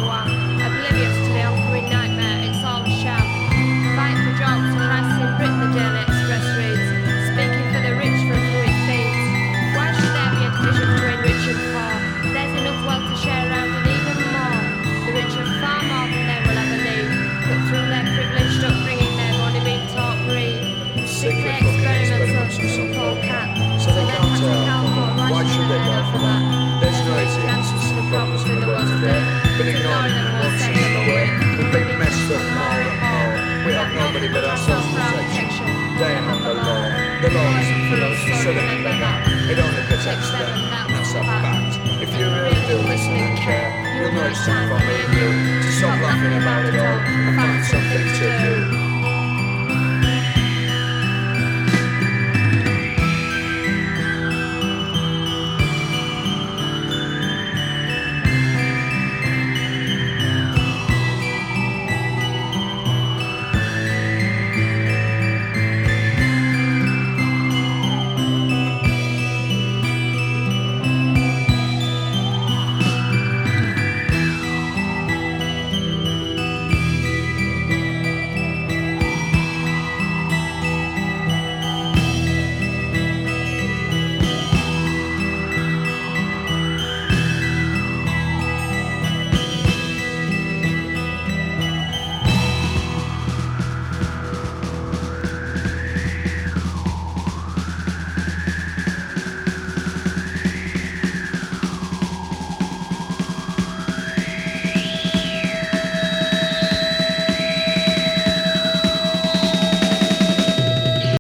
one. Oblivious to the ongoing nightmare, it's all a sham. Fight for jobs, crisis in Britain, the Daily Express reads. Speaking for the rich from who it feeds. Why should there be a division between rich and poor? There's enough wealth to share around and even more. The rich have far more than they will ever need. But through their privileged upbringing, they've only been taught greed. Sickly experiments on some poor cat. So they can't tell. Why should they go for that? There's no easy answers to the problems in the world today. But ignoring them won't send them away. We've been messed up more and more. We have nobody but ourselves to protection. They are not the law. The law isn't for us, so remember that. It only protects them, and that's a fact. If you really do listen and care, you'll know it's time for me and you to stop laughing about it all and find something to do.